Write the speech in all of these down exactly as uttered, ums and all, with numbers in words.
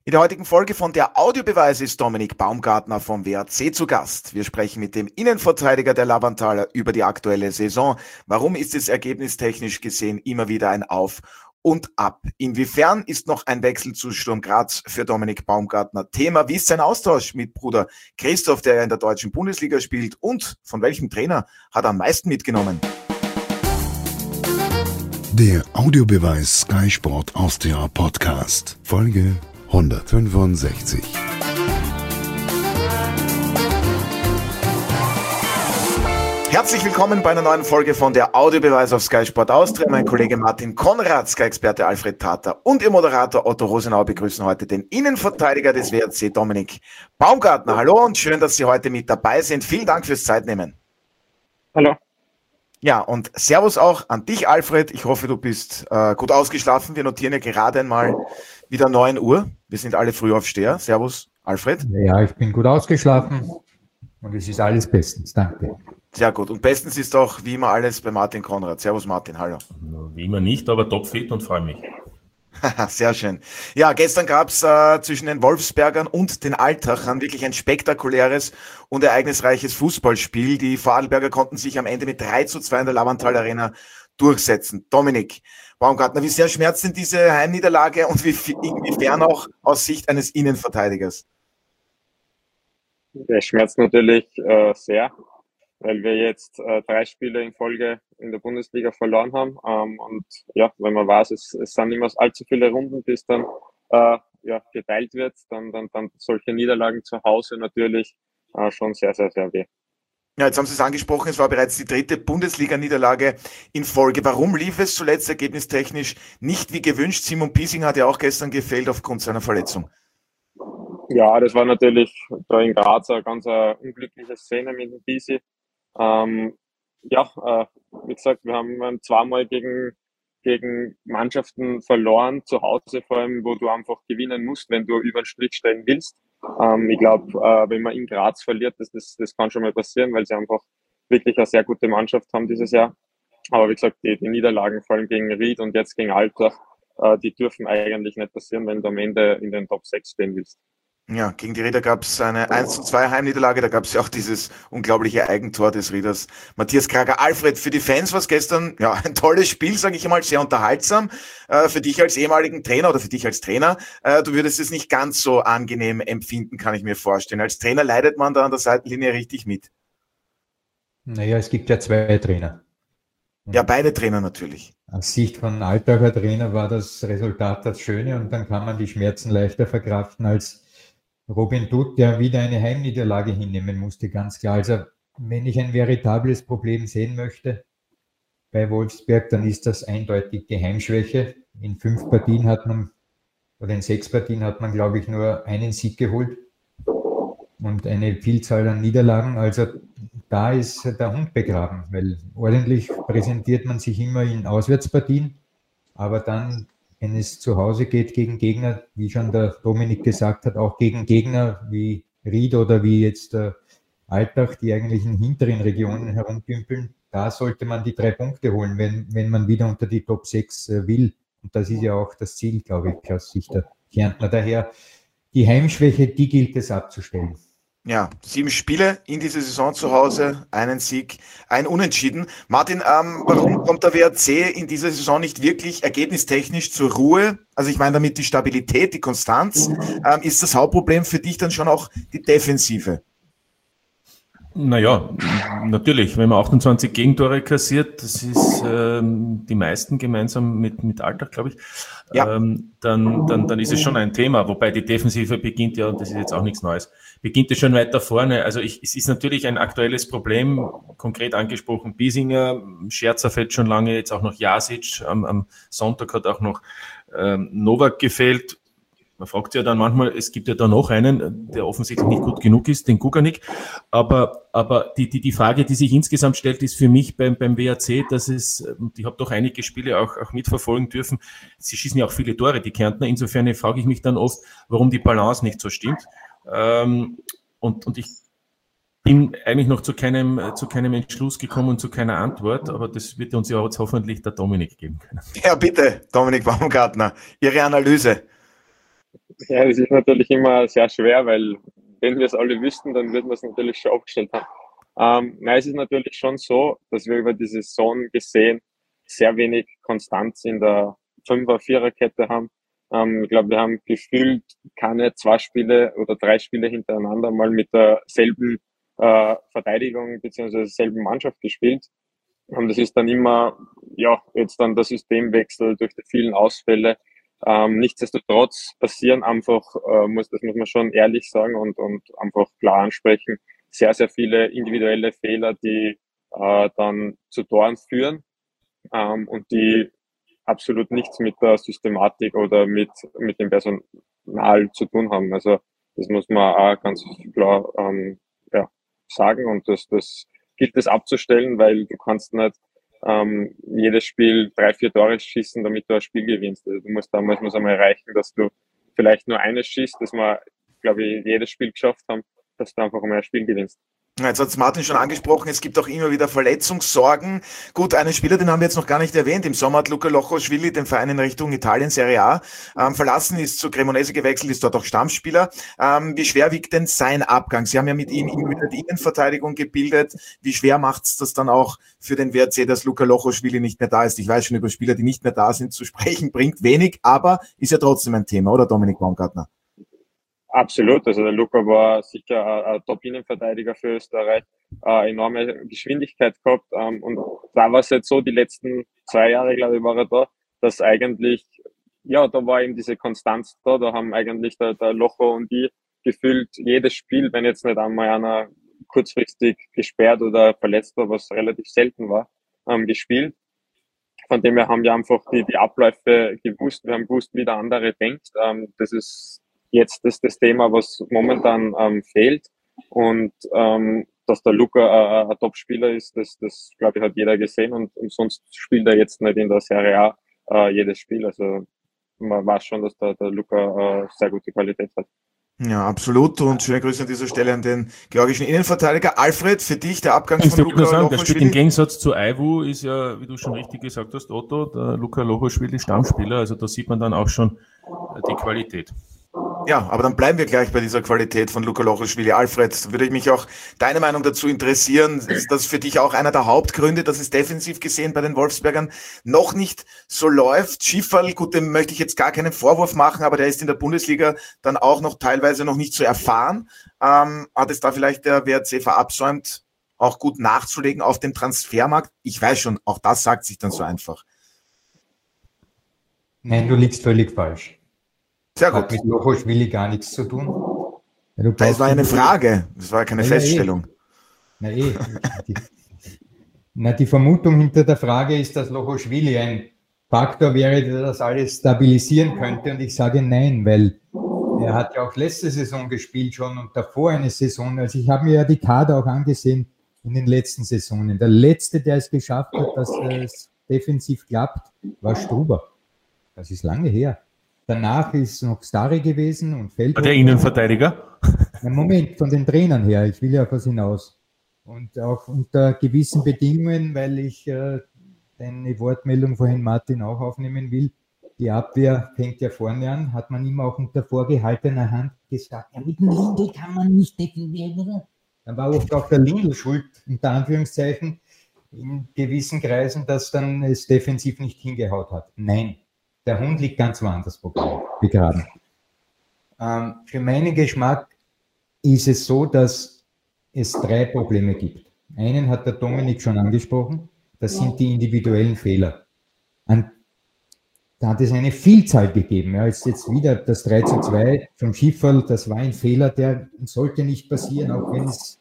In der heutigen Folge von Der Audiobeweis ist Dominik Baumgartner vom W R C zu Gast. Wir sprechen mit dem Innenverteidiger der Lavanthaler über die aktuelle Saison. Warum ist es ergebnistechnisch gesehen immer wieder ein Auf und Ab? Inwiefern ist noch ein Wechsel zu Sturm Graz für Dominik Baumgartner Thema? Wie ist sein Austausch mit Bruder Christoph, der ja in der deutschen Bundesliga spielt? Und von welchem Trainer hat er am meisten mitgenommen? Der Audiobeweis Sky Sport Austria Podcast, Folge hundertfünfundsechzig. Herzlich willkommen bei einer neuen Folge von der Audiobeweis auf Sky Sport Austria. Mein Kollege Martin Konrad, Sky-Experte Alfred Tater und Ihr Moderator Otto Rosenau begrüßen heute den Innenverteidiger des W R C, Dominik Baumgartner. Hallo und schön, dass Sie heute mit dabei sind. Vielen Dank fürs Zeitnehmen. Hallo. Ja, und Servus auch an dich, Alfred. Ich hoffe, du bist äh, gut ausgeschlafen. Wir notieren ja gerade einmal wieder neun Uhr. Wir sind alle Frühaufsteher. Servus, Alfred. Ja, ich bin gut ausgeschlafen und es ist alles bestens. Danke. Sehr gut. Und bestens ist auch wie immer alles bei Martin Konrad. Servus, Martin. Hallo. Wie immer nicht, aber topfit und freue mich. Sehr schön. Ja, gestern gab es äh, zwischen den Wolfsbergern und den Altachern wirklich ein spektakuläres und ereignisreiches Fußballspiel. Die Vorarlberger konnten sich am Ende mit drei zu zwei in der Lavanthaler Arena durchsetzen. Dominik Baumgartner, wie sehr schmerzt denn diese Heimniederlage und wie, inwiefern auch aus Sicht eines Innenverteidigers? Es schmerzt natürlich äh, sehr, weil wir jetzt äh, drei Spiele in Folge in der Bundesliga verloren haben. Ähm, und ja, wenn man weiß, es, es sind immer allzu viele Runden, bis dann äh, ja, geteilt wird, dann, dann, dann solche Niederlagen zu Hause natürlich äh, schon sehr, sehr, sehr weh. Ja, jetzt haben Sie es angesprochen, es war bereits die dritte Bundesliga-Niederlage in Folge. Warum lief es zuletzt ergebnistechnisch nicht wie gewünscht? Simon Piesing hat ja auch gestern gefehlt aufgrund seiner Verletzung. Ja, das war natürlich da in Graz eine ganz eine unglückliche Szene mit dem Piesi. Ähm, ja, äh, wie gesagt, wir haben zweimal gegen, gegen Mannschaften verloren, zu Hause vor allem, wo du einfach gewinnen musst, wenn du über den Strich stellen willst. Ähm, ich glaube, äh, wenn man in Graz verliert, das, das, das kann schon mal passieren, weil sie einfach wirklich eine sehr gute Mannschaft haben dieses Jahr. Aber wie gesagt, die, die Niederlagen, vor allem gegen Ried und jetzt gegen Altach, äh, die dürfen eigentlich nicht passieren, wenn du am Ende in den Top sechs stehen willst. Ja, gegen die Rieder gab es eine eins zu zwei Heimniederlage, da gab es ja auch dieses unglaubliche Eigentor des Rieders Matthias Krager. Alfred, für die Fans war es gestern ja ein tolles Spiel, sage ich einmal, sehr unterhaltsam. Äh, für dich als ehemaligen Trainer oder für dich als Trainer, äh, du würdest es nicht ganz so angenehm empfinden, kann ich mir vorstellen. Als Trainer leidet man da an der Seitenlinie richtig mit. Naja, es gibt ja zwei Trainer. Ja, beide Trainer natürlich. Aus Sicht von Altacher Trainer war das Resultat das Schöne und dann kann man die Schmerzen leichter verkraften als Robin Dutt, der wieder eine Heimniederlage hinnehmen musste, ganz klar. Also wenn ich ein veritables Problem sehen möchte bei Wolfsberg, dann ist das eindeutig die Heimschwäche. In fünf Partien hat man, oder in sechs Partien hat man, glaube ich, nur einen Sieg geholt und eine Vielzahl an Niederlagen. Also da ist der Hund begraben, weil ordentlich präsentiert man sich immer in Auswärtspartien, aber dann, wenn es zu Hause geht gegen Gegner, wie schon der Dominik gesagt hat, auch gegen Gegner wie Ried oder wie jetzt der Altach, die eigentlich in hinteren Regionen herumdümpeln, da sollte man die drei Punkte holen, wenn, wenn man wieder unter die Top sechs will. Und das ist ja auch das Ziel, glaube ich, aus Sicht der Kärntner. Daher die Heimschwäche, die gilt es abzustellen. Ja, sieben Spiele in dieser Saison zu Hause, einen Sieg, ein Unentschieden. Martin, ähm, warum kommt der W R C in dieser Saison nicht wirklich ergebnistechnisch zur Ruhe? Also ich meine damit die Stabilität, die Konstanz. Ähm, ist das Hauptproblem für dich dann schon auch die Defensive? Naja, natürlich, wenn man achtundzwanzig Gegentore kassiert, das ist ähm, die meisten gemeinsam mit, mit Altach, glaube ich, ja. ähm, dann, dann, dann ist es schon ein Thema, wobei die Defensive beginnt ja, und das ist jetzt auch nichts Neues, beginnt es schon weiter vorne. Also ich, es ist natürlich ein aktuelles Problem, konkret angesprochen Biesinger, Scherzer fällt schon lange, jetzt auch noch Jasic, am, am Sonntag hat auch noch ähm, Novak gefehlt. Man fragt sich ja dann manchmal, es gibt ja da noch einen, der offensichtlich nicht gut genug ist, den Guganik. Aber, aber die, die, die Frage, die sich insgesamt stellt, ist für mich beim, beim W R C, dass es, ich habe doch einige Spiele auch, auch mitverfolgen dürfen, sie schießen ja auch viele Tore, die Kärntner. Insofern frage ich mich dann oft, warum die Balance nicht so stimmt. Ähm, und, und ich bin eigentlich noch zu keinem, zu keinem Entschluss gekommen und zu keiner Antwort, aber das wird uns ja jetzt hoffentlich der Dominik geben können. Ja, bitte, Dominik Baumgartner, Ihre Analyse. Ja, das ist natürlich immer sehr schwer, weil wenn wir es alle wüssten, dann würden wir es natürlich schon aufgestellt haben. Ähm, nein, es ist natürlich schon so, dass wir über die Saison gesehen sehr wenig Konstanz in der Fünfer-Vierer-Kette haben. Ähm, ich glaube, wir haben gefühlt keine zwei Spiele oder drei Spiele hintereinander mal mit derselben äh, Verteidigung beziehungsweise derselben Mannschaft gespielt. Und das ist dann immer, ja, jetzt dann der Systemwechsel durch die vielen Ausfälle. Ähm, nichtsdestotrotz passieren einfach, äh, muss, das muss man schon ehrlich sagen und, und einfach klar ansprechen, sehr, sehr viele individuelle Fehler, die äh, dann zu Toren führen ähm, und die absolut nichts mit der Systematik oder mit, mit dem Personal zu tun haben. Also das muss man auch ganz klar ähm, ja, sagen und das, das gilt es abzustellen, weil du kannst nicht ähm, jedes Spiel drei, vier Tore schießen, damit du ein Spiel gewinnst. Also du musst damals muss einmal erreichen, dass du vielleicht nur eines schießt, dass wir, glaube ich, jedes Spiel geschafft haben, dass du einfach mal ein Spiel gewinnst. Jetzt hat es Martin schon angesprochen, es gibt auch immer wieder Verletzungssorgen. Gut, einen Spieler, den haben wir jetzt noch gar nicht erwähnt. Im Sommer hat Luca Lochoschwili den Verein in Richtung Italien Serie A ähm, verlassen, ist zu Cremonese gewechselt, ist dort auch Stammspieler. Ähm, wie schwer wiegt denn sein Abgang? Sie haben ja mit ihm immer wieder die Innenverteidigung gebildet. Wie schwer macht es das dann auch für den W R C, dass Luca Lochoschwili nicht mehr da ist? Ich weiß schon, über Spieler, die nicht mehr da sind, zu sprechen, bringt wenig, aber ist ja trotzdem ein Thema, oder Dominik Baumgartner? Absolut, also der Luca war sicher ein, ein Top-Innenverteidiger für Österreich, äh, enorme Geschwindigkeit gehabt ähm, und da war es jetzt so, die letzten zwei Jahre, glaube ich, war er da, dass eigentlich, ja, da war eben diese Konstanz da, da haben eigentlich der, der Locho und die gefühlt jedes Spiel, wenn jetzt nicht einmal einer kurzfristig gesperrt oder verletzt war, was relativ selten war, ähm, gespielt. Von dem her haben wir einfach die, die Abläufe gewusst, wir haben gewusst, wie der andere denkt, ähm, das ist jetzt ist das Thema, was momentan ähm, fehlt und ähm, dass der Luca äh, ein Top-Spieler ist, das, das glaube ich hat jeder gesehen und, und sonst spielt er jetzt nicht in der Serie A äh, jedes Spiel, also man weiß schon, dass der, der Luca äh, sehr gute Qualität hat. Ja, absolut und schöne Grüße an dieser Stelle an den georgischen Innenverteidiger. Alfred, für dich der Abgang von Luca Lochoschwili? Der spielt im Gegensatz zu Aiwu, ist ja, wie du schon richtig gesagt hast, Otto, der Luca Lochoschwili Stammspieler, also da sieht man dann auch schon die Qualität. Ja, aber dann bleiben wir gleich bei dieser Qualität von Luca Lochoschwili. Alfred, würde ich mich auch deine Meinung dazu interessieren. Ist das für dich auch einer der Hauptgründe, dass es defensiv gesehen bei den Wolfsbergern noch nicht so läuft? Schifferl, gut, dem möchte ich jetzt gar keinen Vorwurf machen, aber der ist in der Bundesliga dann auch noch teilweise noch nicht so erfahren. Ähm, hat es da vielleicht der W R C verabsäumt, auch gut nachzulegen auf dem Transfermarkt? Ich weiß schon, auch das sagt sich dann so einfach. Nein, du liegst völlig falsch. Sehr gut. Hat mit Lochoschwili gar nichts zu tun. Das war eine Frage, das war keine ja, Feststellung. Na eh. Die, na, die Vermutung hinter der Frage ist, dass Lochoschwili ein Faktor wäre, der das alles stabilisieren könnte. Und ich sage nein, weil er hat ja auch letzte Saison gespielt schon und davor eine Saison. Also ich habe mir ja die Kader auch angesehen in den letzten Saisonen. Der letzte, der es geschafft hat, dass es defensiv klappt, war Struber. Das ist lange her. Danach ist noch Stari gewesen und Feldhofer. Der Innenverteidiger? Im Moment, von den Trainern her, ich will ja auf was hinaus. Und auch unter gewissen Bedingungen, weil ich äh, deine Wortmeldung vorhin, Martin, auch aufnehmen will. Die Abwehr fängt ja vorne an, hat man immer auch unter vorgehaltener Hand gesagt, ja, mit dem Lindl kann man nicht definieren. Dann war oft auch der Lindl schuld, unter Anführungszeichen, in gewissen Kreisen, dass dann es defensiv nicht hingehaut hat. Nein. Der Hund liegt ganz woanders begraben. Ähm, für meinen Geschmack ist es so, dass es drei Probleme gibt. Einen hat der Dominik schon angesprochen, das sind die individuellen Fehler. An, da hat es eine Vielzahl gegeben. Ja, jetzt, jetzt wieder das drei zu zwei vom Schifferl, das war ein Fehler, der sollte nicht passieren, auch wenn es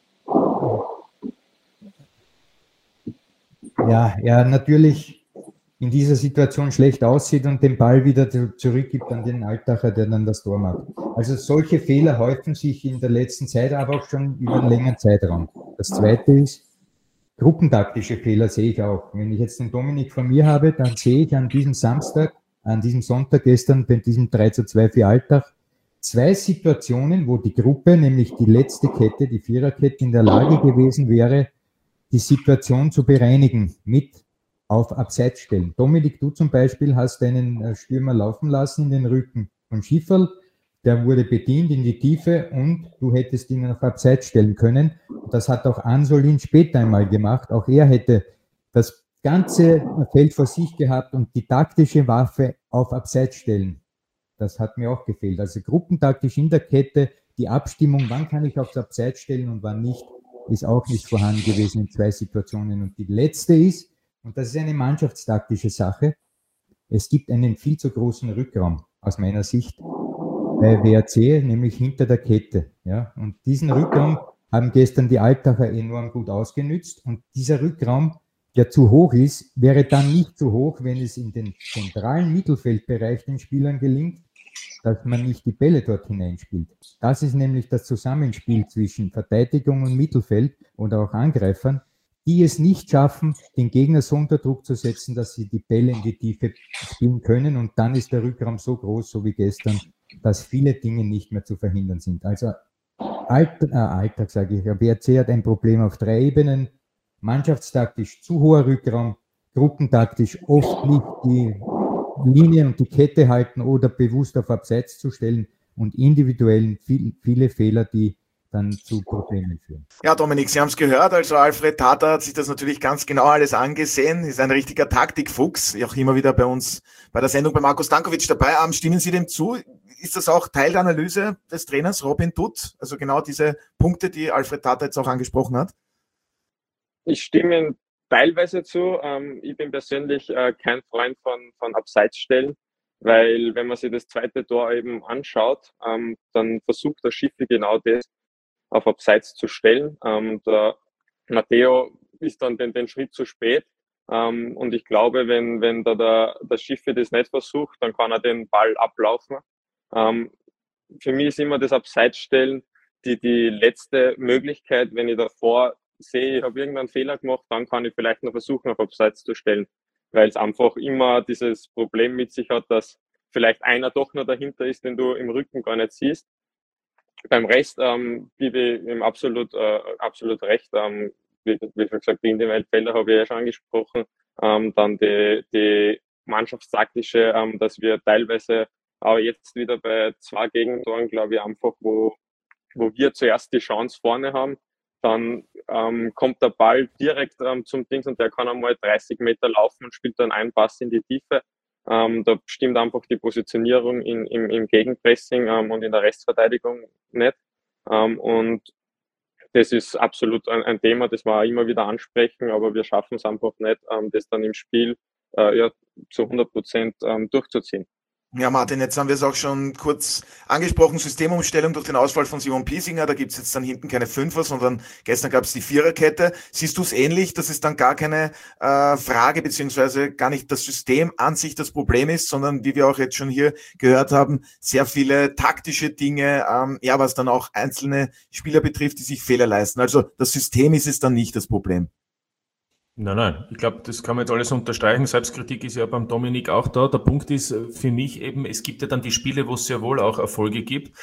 ja, ja natürlich in dieser Situation schlecht aussieht und den Ball wieder zurückgibt an den Altacher, der dann das Tor macht. Also solche Fehler häufen sich in der letzten Zeit, aber auch schon über einen längeren Zeitraum. Das zweite ist, gruppentaktische Fehler sehe ich auch. Wenn ich jetzt den Dominik von mir habe, dann sehe ich an diesem Samstag, an diesem Sonntag gestern, bei diesem drei zu zwei für Altach, zwei Situationen, wo die Gruppe, nämlich die letzte Kette, die Viererkette, in der Lage gewesen wäre, die Situation zu bereinigen mit auf Abseits stellen. Dominik, du zum Beispiel hast deinen Stürmer laufen lassen in den Rücken von Schifferl. der wurde bedient in die Tiefe und du hättest ihn auf Abseits stellen können. Das hat auch Ansolin später einmal gemacht. Auch er hätte das ganze Feld vor sich gehabt und die taktische Waffe auf Abseits stellen. Das hat mir auch gefehlt. Also gruppentaktisch in der Kette, die Abstimmung, wann kann ich aufs Abseits stellen und wann nicht, ist auch nicht vorhanden gewesen in zwei Situationen. Und die letzte ist, und das ist eine mannschaftstaktische Sache, es gibt einen viel zu großen Rückraum aus meiner Sicht bei W R C, nämlich hinter der Kette. Ja? Und diesen Rückraum haben gestern die Altacher enorm gut ausgenützt. Und dieser Rückraum, der zu hoch ist, wäre dann nicht zu hoch, wenn es in den zentralen Mittelfeldbereich den Spielern gelingt, dass man nicht die Bälle dort hineinspielt. Das ist nämlich das Zusammenspiel zwischen Verteidigung und Mittelfeld oder auch Angreifern, die es nicht schaffen, den Gegner so unter Druck zu setzen, dass sie die Bälle in die Tiefe spielen können. Und dann ist der Rückraum so groß, so wie gestern, dass viele Dinge nicht mehr zu verhindern sind. Also Alltag, äh, Alltag sage ich, W R C hat ein Problem auf drei Ebenen. Mannschaftstaktisch zu hoher Rückraum, gruppentaktisch oft nicht die Linie und die Kette halten oder bewusst auf Abseits zu stellen und individuell viel, viele Fehler, die dann zu Problemen führen. Ja, Dominik, Sie haben es gehört, also Alfred Tata hat sich das natürlich ganz genau alles angesehen, ist ein richtiger Taktikfuchs, auch immer wieder bei uns bei der Sendung bei Marko Stankovic dabei. Stimmen Sie dem zu? Ist das auch Teil der Analyse des Trainers Robin Dutt? Also genau diese Punkte, die Alfred Tata jetzt auch angesprochen hat? Ich stimme Ihnen teilweise zu. Ähm, ich bin persönlich äh, kein Freund von, von Abseitsstellen, weil wenn man sich das zweite Tor eben anschaut, ähm, dann versucht der Schiffi genau das auf Abseits zu stellen. Ähm, der Matteo ist dann den, den Schritt zu spät. Ähm, und ich glaube, wenn, wenn da der, der Schiffi das nicht versucht, dann kann er den Ball ablaufen. Ähm, für mich ist immer das Abseitsstellen die, die letzte Möglichkeit, wenn ich davor sehe, ich habe irgendeinen Fehler gemacht, dann kann ich vielleicht noch versuchen, auf Abseits zu stellen, weil es einfach immer dieses Problem mit sich hat, dass vielleicht einer doch noch dahinter ist, den du im Rücken gar nicht siehst. Beim Rest ähm, gebe ich ihm absolut, äh, absolut recht. Ähm, wie, wie gesagt, die individuellen Fehler habe ich ja schon angesprochen. Ähm, dann die, die mannschaftstaktische, ähm, dass wir teilweise auch jetzt wieder bei zwei Gegentoren, glaube ich, einfach, wo, wo wir zuerst die Chance vorne haben, dann ähm, kommt der Ball direkt ähm, zum Dings und der kann einmal dreißig Meter laufen und spielt dann einen Pass in die Tiefe. Ähm, da stimmt einfach die Positionierung in, im, im Gegenpressing ähm, und in der Restverteidigung nicht. Ähm, und das ist absolut ein, ein Thema, das wir auch immer wieder ansprechen, aber wir schaffen es einfach nicht, ähm, das dann im Spiel äh, ja, zu hundert Prozent ähm, durchzuziehen. Ja, Martin, jetzt haben wir es auch schon kurz angesprochen, Systemumstellung durch den Ausfall von Simon Piesinger, da gibt es jetzt dann hinten keine Fünfer, sondern gestern gab es die Viererkette. Siehst du es ähnlich, dass es dann gar keine äh, Frage beziehungsweise gar nicht das System an sich das Problem ist, sondern wie wir auch jetzt schon hier gehört haben, sehr viele taktische Dinge, ähm, ja, was dann auch einzelne Spieler betrifft, die sich Fehler leisten. Also das System ist es dann nicht das Problem. Nein, nein, ich glaube, das kann man jetzt alles unterstreichen. Selbstkritik ist ja beim Dominik auch da. Der Punkt ist für mich eben, es gibt ja dann die Spiele, wo es sehr wohl auch Erfolge gibt.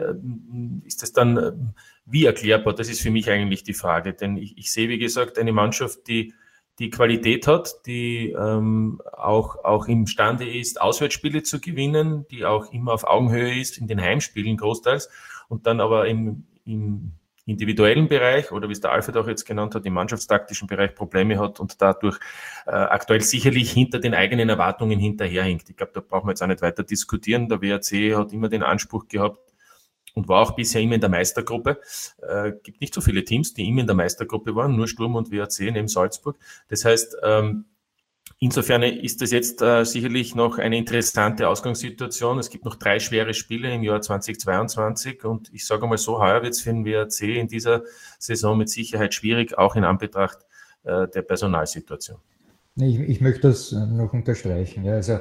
Ist das dann wie erklärbar? Das ist für mich eigentlich die Frage. Denn ich, ich sehe, wie gesagt, eine Mannschaft, die die Qualität hat, die ähm, auch, auch imstande ist, Auswärtsspiele zu gewinnen, die auch immer auf Augenhöhe ist, in den Heimspielen großteils, und dann aber im, im individuellen Bereich oder wie es der Alfred auch jetzt genannt hat, im mannschaftstaktischen Bereich Probleme hat und dadurch äh, aktuell sicherlich hinter den eigenen Erwartungen hinterherhinkt. Ich glaube, da brauchen wir jetzt auch nicht weiter diskutieren. Der W R C hat immer den Anspruch gehabt und war auch bisher immer in der Meistergruppe. Äh, gibt nicht so viele Teams, die immer in der Meistergruppe waren, nur Sturm und W R C neben Salzburg. Das heißt, ähm, insofern ist das jetzt äh, sicherlich noch eine interessante Ausgangssituation. Es gibt noch drei schwere Spiele im Jahr zweitausendzweiundzwanzig und ich sage mal so, heuer wird es für den W R C in dieser Saison mit Sicherheit schwierig, auch in Anbetracht äh, der Personalsituation. Ich, ich möchte das noch unterstreichen. Ja, also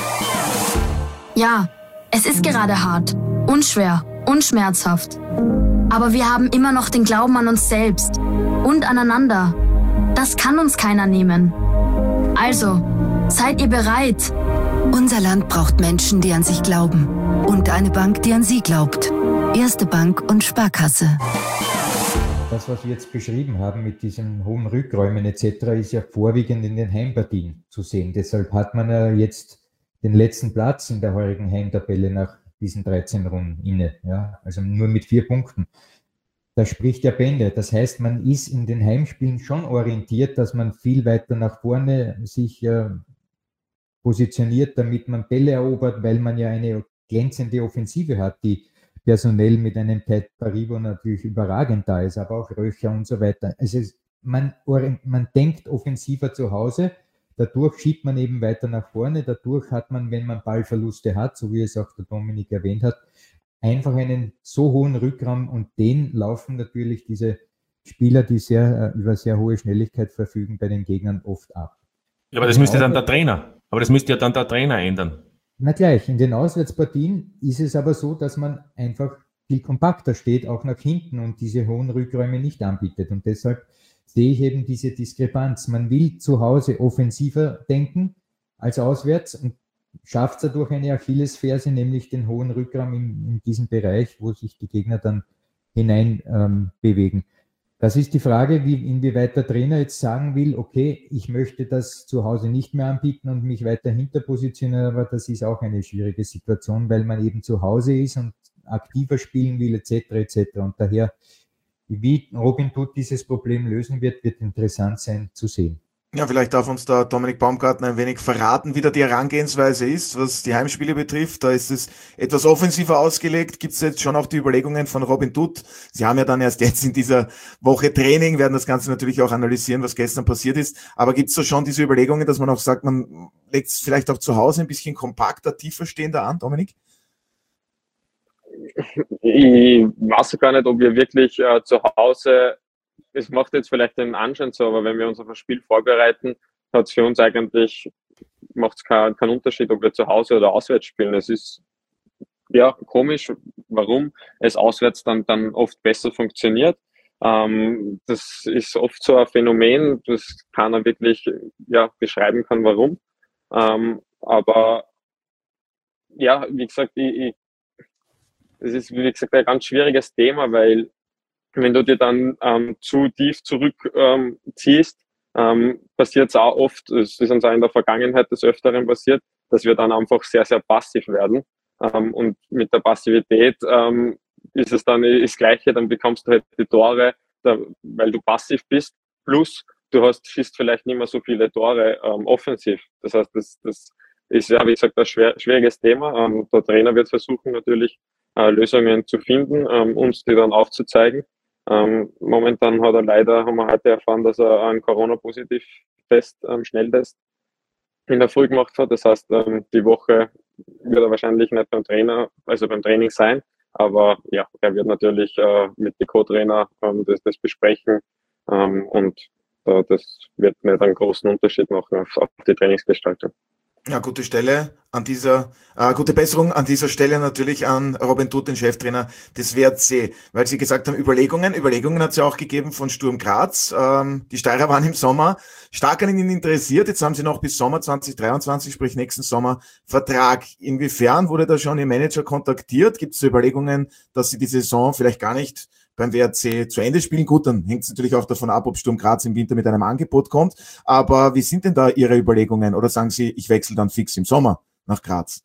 ja, es ist gerade hart, unschwer und schmerzhaft. Aber wir haben immer noch den Glauben an uns selbst und aneinander. Das kann uns keiner nehmen. Also, seid ihr bereit? Unser Land braucht Menschen, die an sich glauben. Und eine Bank, die an sie glaubt. Erste Bank und Sparkasse. Das, was wir jetzt beschrieben haben mit diesen hohen Rückräumen et cetera, ist ja vorwiegend in den Heimpartien zu sehen. Deshalb hat man ja jetzt den letzten Platz in der heurigen Heimtabelle nach diesen dreizehn Runden inne. Ja? Also nur mit vier Punkten. Das spricht ja Bände. Das heißt, man ist in den Heimspielen schon orientiert, dass man viel weiter nach vorne sich äh, positioniert, damit man Bälle erobert, weil man ja eine glänzende Offensive hat, die personell mit einem Ted Paribo natürlich überragend da ist, aber auch Röcher und so weiter. Also man, man denkt offensiver zu Hause, dadurch schiebt man eben weiter nach vorne, dadurch hat man, wenn man Ballverluste hat, so wie es auch der Dominik erwähnt hat, einfach einen so hohen Rückraum und den laufen natürlich diese Spieler, die sehr über sehr hohe Schnelligkeit verfügen, bei den Gegnern oft ab. Ja, aber das müsste dann der Trainer, aber das müsste ja dann der Trainer ändern. Na gleich, in den Auswärtspartien ist es aber so, dass man einfach viel kompakter steht, auch nach hinten und diese hohen Rückräume nicht anbietet. Und deshalb sehe ich eben diese Diskrepanz. Man will zu Hause offensiver denken als auswärts und schafft es durch eine Achillesferse, nämlich den hohen Rückraum in, in diesem Bereich, wo sich die Gegner dann hinein ähm, bewegen. Das ist die Frage, wie, inwieweit der Trainer jetzt sagen will, okay, ich möchte das zu Hause nicht mehr anbieten und mich weiter hinter positionieren, aber das ist auch eine schwierige Situation, weil man eben zu Hause ist und aktiver spielen will, et cetera et cetera. Und daher, wie Robin Tutt dieses Problem lösen wird, wird interessant sein zu sehen. Ja, vielleicht darf uns da Dominik Baumgartner ein wenig verraten, wie da die Herangehensweise ist, was die Heimspiele betrifft. Da ist es etwas offensiver ausgelegt. Gibt es jetzt schon auch die Überlegungen von Robin Tutt? Sie haben ja dann erst jetzt in dieser Woche Training, werden das Ganze natürlich auch analysieren, was gestern passiert ist. Aber gibt es da schon diese Überlegungen, dass man auch sagt, man legt es vielleicht auch zu Hause ein bisschen kompakter, tiefer stehender an, Dominik? Ich weiß gar nicht, ob wir wirklich äh, zu Hause, es macht jetzt vielleicht den Anschein so, aber wenn wir uns auf ein Spiel vorbereiten, hat es für uns eigentlich, macht es keinen kein Unterschied, ob wir zu Hause oder auswärts spielen. Es ist ja komisch, warum es auswärts dann, dann oft besser funktioniert. Ähm, das ist oft so ein Phänomen, das keiner wirklich ja, beschreiben kann, warum. Ähm, aber ja, wie gesagt, ich, ich das ist, wie gesagt, ein ganz schwieriges Thema, weil wenn du dir dann ähm, zu tief zurückziehst, ähm, ziehst, ähm, passiert es auch oft, es ist uns auch in der Vergangenheit des Öfteren passiert, dass wir dann einfach sehr, sehr passiv werden. Ähm, und mit der Passivität ähm, ist es dann das Gleiche, dann bekommst du halt die Tore, da, weil du passiv bist, plus du hast, schießt vielleicht nicht mehr so viele Tore ähm, offensiv. Das heißt, das, das ist ja, wie gesagt, ein schwer, schwieriges Thema. Ähm, der Trainer wird versuchen, natürlich äh, Lösungen zu finden, ähm, uns die dann aufzuzeigen. Ähm, momentan hat er leider, haben wir heute erfahren, dass er einen Corona-Positiv-Test, ähm, Schnelltest in der Früh gemacht hat. Das heißt, ähm, die Woche wird er wahrscheinlich nicht beim Trainer, also beim Training sein. Aber ja, er wird natürlich äh, mit den Co-Trainer ähm, das, das besprechen ähm, und äh, das wird nicht einen großen Unterschied machen auf, auf die Trainingsgestaltung. Ja, gute Stelle an dieser, äh, gute Besserung an dieser Stelle natürlich an Robin Tutt, den Cheftrainer des W R C, weil Sie gesagt haben, Überlegungen, Überlegungen hat es ja auch gegeben von Sturm Graz. Ähm, die Steirer waren im Sommer stark an Ihnen interessiert. Jetzt haben Sie noch bis Sommer zwanzig dreiundzwanzig, sprich nächsten Sommer, Vertrag. Inwiefern wurde da schon Ihr Manager kontaktiert? Gibt es Überlegungen, dass Sie die Saison vielleicht gar nicht beim W R C zu Ende spielen? Gut, dann hängt es natürlich auch davon ab, ob Sturm Graz im Winter mit einem Angebot kommt. Aber wie sind denn da Ihre Überlegungen? Oder sagen Sie, ich wechsle dann fix im Sommer nach Graz?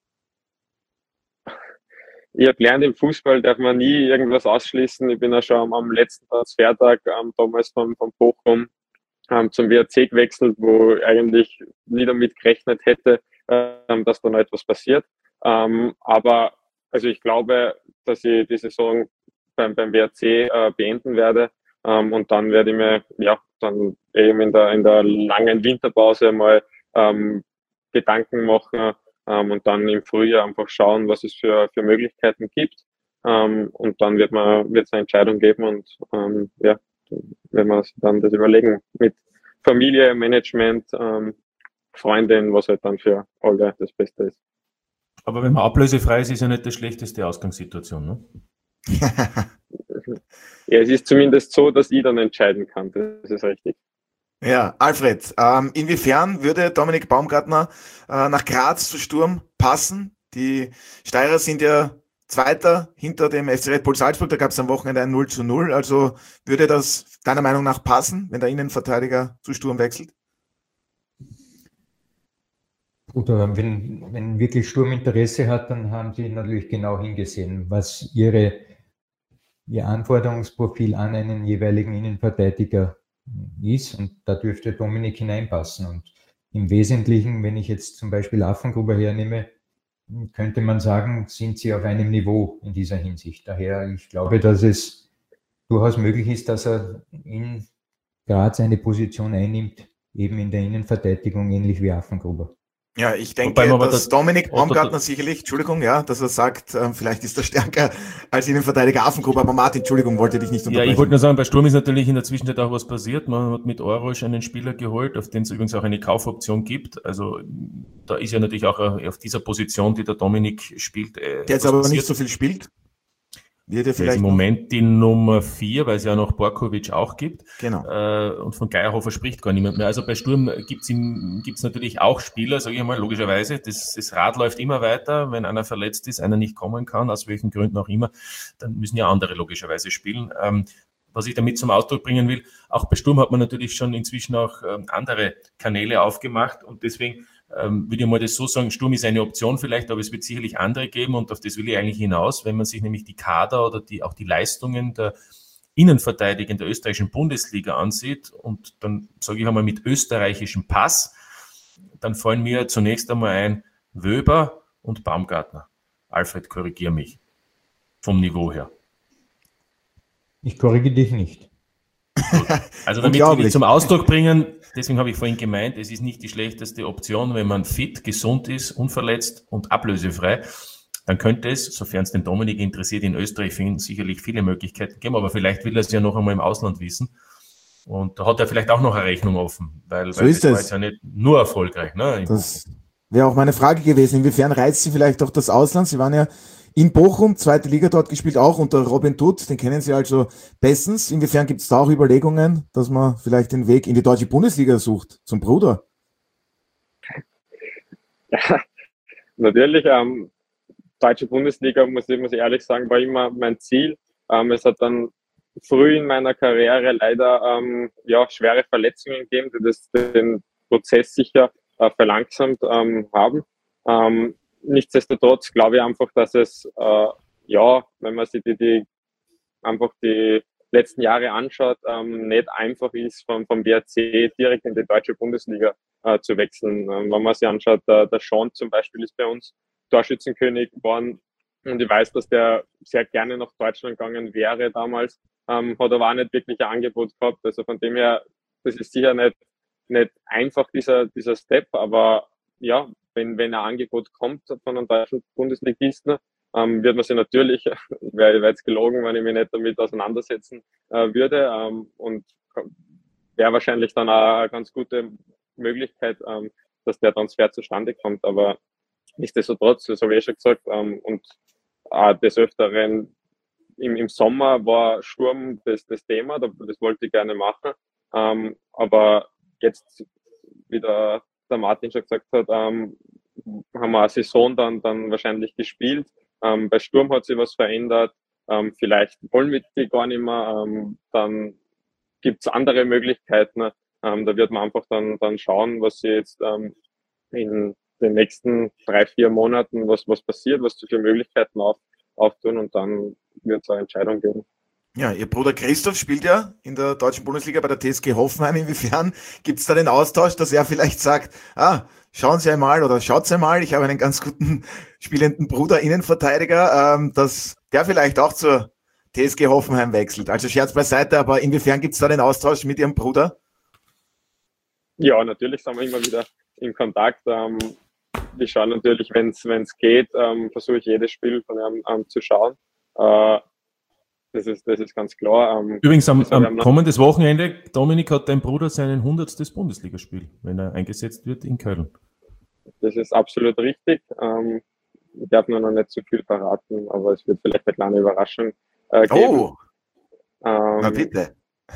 Ich habe gelernt, im Fußball darf man nie irgendwas ausschließen. Ich bin ja schon am letzten Transfertag ähm, damals von, von Bochum ähm, zum W R C gewechselt, wo ich eigentlich nie damit gerechnet hätte, ähm, dass da noch etwas passiert. Ähm, aber also ich glaube, dass ich die Saison beim, beim W R C äh, beenden werde. Ähm, und dann werde ich mir ja dann eben in der in der langen Winterpause mal ähm, Gedanken machen ähm, und dann im Frühjahr einfach schauen, was es für für Möglichkeiten gibt. Ähm, und dann wird man wird es eine Entscheidung geben und ähm, ja, wenn man dann das überlegen mit Familie, Management, ähm, Freundin, was halt dann für alle das Beste ist. Aber wenn man ablösefrei ist, ist ja nicht die schlechteste Ausgangssituation, ne? Ja, es ist zumindest so, dass ich dann entscheiden kann. Das ist richtig. Ja, Alfred, ähm, inwiefern würde Dominik Baumgartner äh, nach Graz zu Sturm passen? Die Steirer sind ja Zweiter hinter dem F C Red Bull Salzburg. Da gab es am Wochenende ein null zu null. Also würde das deiner Meinung nach passen, wenn der Innenverteidiger zu Sturm wechselt? Oder wenn, wenn wirklich Sturm Interesse hat, dann haben sie natürlich genau hingesehen, was ihre, ihr Anforderungsprofil an einen jeweiligen Innenverteidiger ist. Und da dürfte Dominik hineinpassen. Und im Wesentlichen, wenn ich jetzt zum Beispiel Affengruber hernehme, könnte man sagen, sind sie auf einem Niveau in dieser Hinsicht. Daher, ich glaube, dass es durchaus möglich ist, dass er in Graz eine Position einnimmt, eben in der Innenverteidigung, ähnlich wie Affengruber. Ja, ich denke, dass das Dominik Baumgartner sicherlich, Entschuldigung, ja, dass er sagt, äh, vielleicht ist er stärker als Innenverteidiger Affengruber, aber Martin, Entschuldigung, wollte dich nicht unterbrechen. Ja, ich wollte nur sagen, bei Sturm ist natürlich in der Zwischenzeit auch was passiert. Man hat mit Orosch einen Spieler geholt, auf den es übrigens auch eine Kaufoption gibt. Also da ist ja natürlich auch auf dieser Position, die der Dominik spielt. Äh, der jetzt aber passiert. Nicht so viel spielt. Wird er vielleicht im Moment die Nummer vier, weil es ja noch Borkovic auch gibt. Genau. Äh, und von Geierhofer spricht gar niemand mehr. Also bei Sturm gibt's im, gibt's natürlich auch Spieler, sage ich mal, logischerweise. Das, das Rad läuft immer weiter. Wenn einer verletzt ist, einer nicht kommen kann, aus welchen Gründen auch immer, dann müssen ja andere logischerweise spielen. Ähm, was ich damit zum Ausdruck bringen will, auch bei Sturm hat man natürlich schon inzwischen auch ähm, andere Kanäle aufgemacht und deswegen Ähm, würde ich mal das so sagen, Sturm ist eine Option vielleicht, aber es wird sicherlich andere geben und auf das will ich eigentlich hinaus, wenn man sich nämlich die Kader oder die auch die Leistungen der Innenverteidiger in der österreichischen Bundesliga ansieht und dann sage ich einmal mit österreichischem Pass, dann fallen mir zunächst einmal ein Wöber und Baumgartner. Alfred, korrigier mich vom Niveau her. Ich korrigiere dich nicht. Also damit will ich zum Ausdruck bringen, deswegen habe ich vorhin gemeint, es ist nicht die schlechteste Option, wenn man fit, gesund ist, unverletzt und ablösefrei, dann könnte es, sofern es den Dominik interessiert, in Österreich finden, sicherlich viele Möglichkeiten geben, aber vielleicht will er es ja noch einmal im Ausland wissen und da hat er vielleicht auch noch eine Rechnung offen, weil, so weil ist das es. war jetzt ja nicht nur erfolgreich. Ne? Das wäre auch meine Frage gewesen, inwiefern reizt Sie vielleicht auch das Ausland? Sie waren ja in Bochum, zweite Liga dort gespielt, auch unter Robin Tutt, den kennen Sie also bestens. Inwiefern gibt es da auch Überlegungen, dass man vielleicht den Weg in die deutsche Bundesliga sucht, zum Bruder? Ja, natürlich. Ähm, deutsche Bundesliga, muss ich, muss ich ehrlich sagen, war immer mein Ziel. Ähm, es hat dann früh in meiner Karriere leider ähm, ja, schwere Verletzungen gegeben, die das, den Prozess sicher äh, verlangsamt ähm, haben. Ähm, Nichtsdestotrotz glaube ich einfach, dass es, äh, ja, wenn man sich die, die einfach die letzten Jahre anschaut, ähm, nicht einfach ist, vom, vom W R C direkt in die deutsche Bundesliga äh, zu wechseln. Ähm, wenn man sich anschaut, der, der Sean zum Beispiel ist bei uns Torschützenkönig geworden und ich weiß, dass der sehr gerne nach Deutschland gegangen wäre damals, ähm, hat aber auch nicht wirklich ein Angebot gehabt. Also von dem her, das ist sicher nicht, nicht einfach, dieser, dieser Step, aber ja, wenn, wenn ein Angebot kommt von einem deutschen Bundesligisten, ähm, wird man sich natürlich, wäre wär jetzt gelogen, wenn ich mich nicht damit auseinandersetzen äh, würde, ähm, und wäre wahrscheinlich dann auch eine ganz gute Möglichkeit, ähm, dass der Transfer zustande kommt, aber nichtsdestotrotz, das habe ich eh schon gesagt, ähm, und äh, des Öfteren im, im Sommer war Sturm das, das Thema, das wollte ich gerne machen, ähm, aber jetzt wieder der Martin schon gesagt hat, ähm, haben wir eine Saison dann, dann wahrscheinlich gespielt. Ähm, bei Sturm hat sich was verändert. Ähm, vielleicht wollen wir die gar nicht mehr. Ähm, dann gibt's andere Möglichkeiten. Ähm, da wird man einfach dann, dann schauen, was sie jetzt ähm, in den nächsten drei, vier Monaten, was, was passiert, was für Möglichkeiten auf, auftun und dann wird es eine Entscheidung geben. Ja, Ihr Bruder Christoph spielt ja in der deutschen Bundesliga bei der T S G Hoffenheim. Inwiefern gibt es da den Austausch, dass er vielleicht sagt, ah, schauen Sie einmal oder schaut Sie einmal, ich habe einen ganz guten spielenden Bruder, Innenverteidiger, ähm, dass der vielleicht auch zur T S G Hoffenheim wechselt. Also Scherz beiseite, aber inwiefern gibt es da den Austausch mit Ihrem Bruder? Ja, natürlich sind wir immer wieder in Kontakt. Ähm, wir schauen natürlich, wenn es geht, ähm, versuche ich jedes Spiel von ihm ähm, zu schauen. Äh, Das ist, das ist ganz klar. Ähm, Übrigens, am, also am kommendes Wochenende, Dominik, hat dein Bruder sein hundertstes Bundesligaspiel, wenn er eingesetzt wird in Köln. Das ist absolut richtig. Ähm, ich darf nur noch nicht zu viel verraten, aber es wird vielleicht eine kleine Überraschung äh, geben. Oh, ähm, na bitte.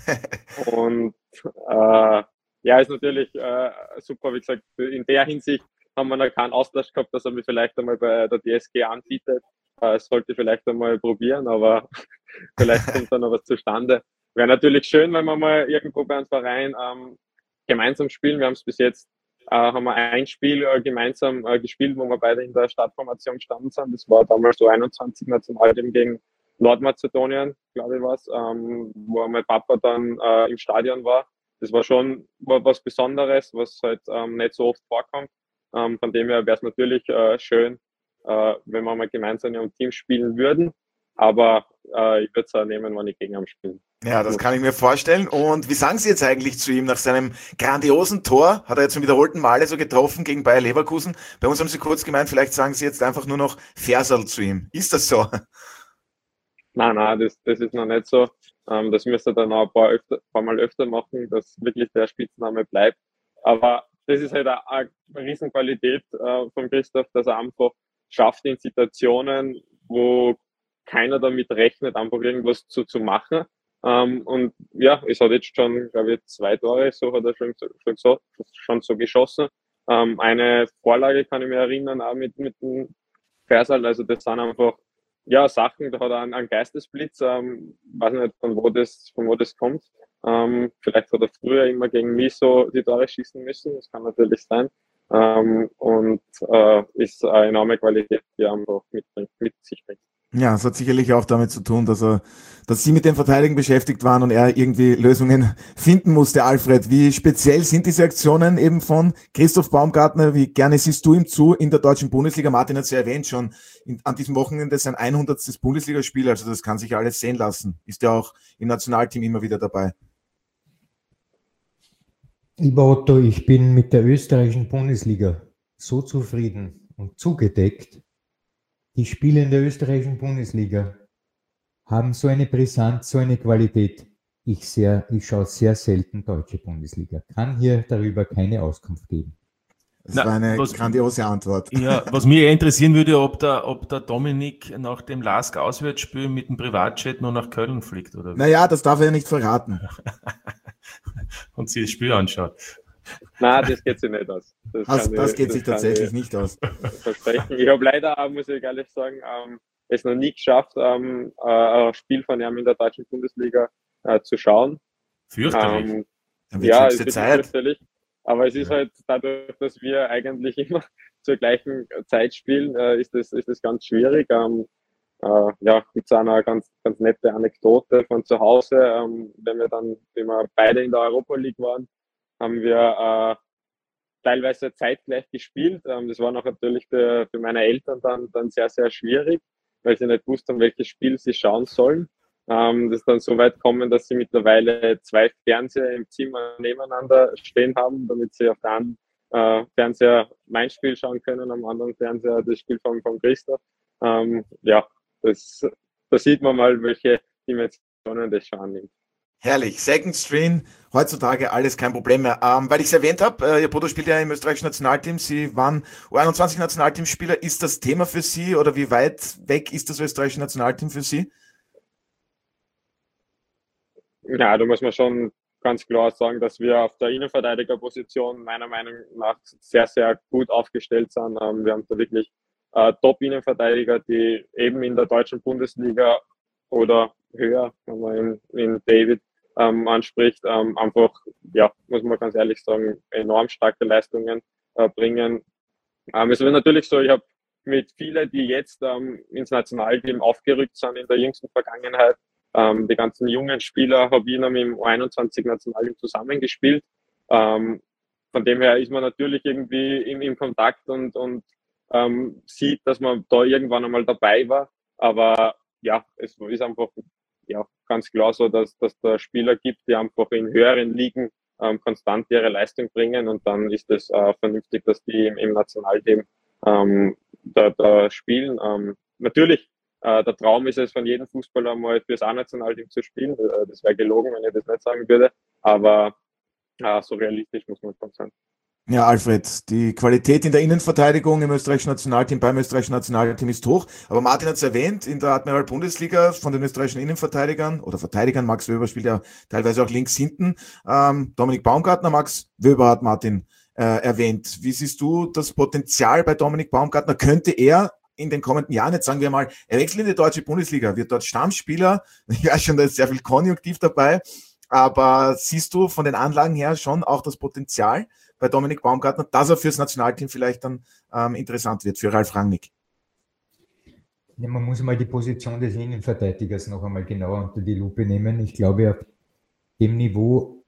und äh, ja, ist natürlich äh, super, wie gesagt, in der Hinsicht haben wir noch keinen Austausch gehabt, dass er mich vielleicht einmal bei der D S G anbietet. Äh, das sollte ich vielleicht einmal probieren, aber vielleicht kommt dann noch was zustande. Wäre natürlich schön, wenn wir mal irgendwo bei einem Verein ähm, gemeinsam spielen. Wir haben es bis jetzt äh, haben wir ein Spiel äh, gemeinsam äh, gespielt, wo wir beide in der Startformation gestanden sind. Das war damals so einundzwanzig Nationalteam gegen Nordmazedonien, glaube ich was, ähm, wo mein Papa dann äh, im Stadion war. Das war schon was Besonderes, was halt ähm, nicht so oft vorkommt. Ähm, von dem her wäre es natürlich äh, schön, äh, wenn wir mal gemeinsam in einem Team spielen würden. Aber äh, ich würde es auch nehmen, wenn ich gegen ihn spiele. Ja, das kann ich mir vorstellen. Und wie sagen Sie jetzt eigentlich zu ihm nach seinem grandiosen Tor? Hat er jetzt zum wiederholten Male so getroffen gegen Bayer Leverkusen? Bei uns haben Sie kurz gemeint, vielleicht sagen Sie jetzt einfach nur noch Ferserl zu ihm. Ist das so? Nein, nein, das, das ist noch nicht so. Ähm, das müsste er dann auch ein paar, öfter, paar Mal öfter machen, dass wirklich der Spitzname bleibt. Aber das ist halt eine, eine Riesenqualität äh, von Christoph, dass er einfach schafft, in Situationen, wo keiner damit rechnet, einfach irgendwas zu, zu machen. Ähm, und ja, es hat jetzt schon, glaube ich, zwei Tore, so hat er schon, schon, so, schon so geschossen. Ähm, eine Vorlage kann ich mich erinnern, auch mit, mit dem Ferserl. Also das sind einfach ja, Sachen, da hat er einen, einen Geistesblitz, ähm, weiß nicht, von wo das, von wo das kommt. Ähm, vielleicht hat er früher immer gegen mich so die Tore schießen müssen, das kann natürlich sein. Ähm, und äh, ist eine enorme Qualität, die er einfach mitbringt, mit sich bringt. Ja, es hat sicherlich auch damit zu tun, dass er, dass Sie mit dem Verteidigen beschäftigt waren und er irgendwie Lösungen finden musste. Alfred, wie speziell sind diese Aktionen eben von Christoph Baumgartner? Wie gerne siehst du ihm zu in der deutschen Bundesliga? Martin hat es ja erwähnt schon, in, an diesem Wochenende sein hundertstes Bundesligaspiel, also das kann sich alles sehen lassen. Ist ja auch im Nationalteam immer wieder dabei. Lieber Otto, ich bin mit der österreichischen Bundesliga so zufrieden und zugedeckt. Die Spiele in der österreichischen Bundesliga haben so eine Brisanz, so eine Qualität. Ich, sehr, ich schaue sehr selten deutsche Bundesliga. Kann hier darüber keine Auskunft geben. Das Na, war eine was, grandiose Antwort. Ja, was mich interessieren würde, ob der, ob der Dominik nach dem Lask-Auswärtsspiel mit dem Privatjet noch nach Köln fliegt, oder wie? Naja, das darf er ja nicht verraten. Und sich das Spiel anschaut. Nein, das geht sich nicht aus. Das, Das, kann das ich, geht das sich kann tatsächlich ich nicht aus. versprechen. Ich habe leider, auch, muss ich ehrlich sagen, ähm, es noch nie geschafft, ähm, äh, ein Spiel von ihm in der deutschen Bundesliga äh, zu schauen. Fürchterlich. Ähm, Dann wird ja, es höchste ist Zeit. fürchterlich. Aber es ist halt dadurch, dass wir eigentlich immer zur gleichen Zeit spielen, äh, ist das, ist das ganz schwierig. Ähm, äh, ja, gibt es eine ganz, ganz nette Anekdote von zu Hause. Ähm, wenn wir dann, wenn wir beide in der Europa League waren, haben wir äh, teilweise zeitgleich gespielt. Ähm, das war noch natürlich für, für meine Eltern dann, dann sehr, sehr schwierig, weil sie nicht wussten, welches Spiel sie schauen sollen. Ähm, das ist dann so weit kommen, dass sie mittlerweile zwei Fernseher im Zimmer nebeneinander stehen haben, damit sie auf der einen äh, Fernseher mein Spiel schauen können, am anderen Fernseher das Spiel von, von Christoph. Ähm, ja, das, da sieht man mal, welche Dimensionen das schon annimmt. Herrlich. Second Screen, heutzutage alles kein Problem mehr. Ähm, weil ich es erwähnt habe, äh, Ihr Bruder spielt ja im österreichischen Nationalteam. Sie waren U einundzwanzig Nationalteamspieler. Ist das Thema für Sie oder wie weit weg ist das österreichische Nationalteam für Sie? Ja, da muss man schon ganz klar sagen, dass wir auf der Innenverteidigerposition meiner Meinung nach sehr, sehr gut aufgestellt sind. Ähm, wir haben da wirklich äh, Top-Innenverteidiger, die eben in der deutschen Bundesliga oder höher, wenn man in, in David ähm, anspricht, ähm, einfach, ja, muss man ganz ehrlich sagen, enorm starke Leistungen äh, bringen. Ähm, es wird natürlich so, ich habe mit vielen, die jetzt ähm, ins Nationalteam aufgerückt sind in der jüngsten Vergangenheit, ähm, die ganzen jungen Spieler habe ich noch mit dem U einundzwanzig Nationalteam zusammengespielt. Ähm, von dem her ist man natürlich irgendwie im, im Kontakt und, und ähm, sieht, dass man da irgendwann einmal dabei war. Aber ja, es ist einfach ja, ganz klar so, dass dass da Spieler gibt, die einfach in höheren Ligen ähm, konstant ihre Leistung bringen und dann ist es äh, vernünftig, dass die im, im Nationalteam ähm, da, da spielen. Ähm, natürlich, äh, der Traum ist es von jedem Fußballer mal fürs A-Nationalteam zu spielen. Äh, das wäre gelogen, wenn ich das nicht sagen würde, aber äh, so realistisch muss man schon sein. Ja, Alfred, die Qualität in der Innenverteidigung im österreichischen Nationalteam, beim österreichischen Nationalteam ist hoch. Aber Martin hat es erwähnt, in der Admiral-Bundesliga von den österreichischen Innenverteidigern oder Verteidigern, Max Wöber spielt ja teilweise auch links hinten. Ähm, Dominik Baumgartner, Max Wöber hat Martin äh, erwähnt. Wie siehst du das Potenzial bei Dominik Baumgartner? Könnte er in den kommenden Jahren, jetzt sagen wir mal, er wechselt in die deutsche Bundesliga, wird dort Stammspieler. Ich weiß schon, da ist sehr viel Konjunktiv dabei. Aber siehst du von den Anlagen her schon auch das Potenzial bei Dominik Baumgartner, dass er fürs Nationalteam vielleicht dann ähm, interessant wird, für Ralf Rangnick? Ja, man muss mal die Position des Innenverteidigers noch einmal genauer unter die Lupe nehmen. Ich glaube, auf dem Niveau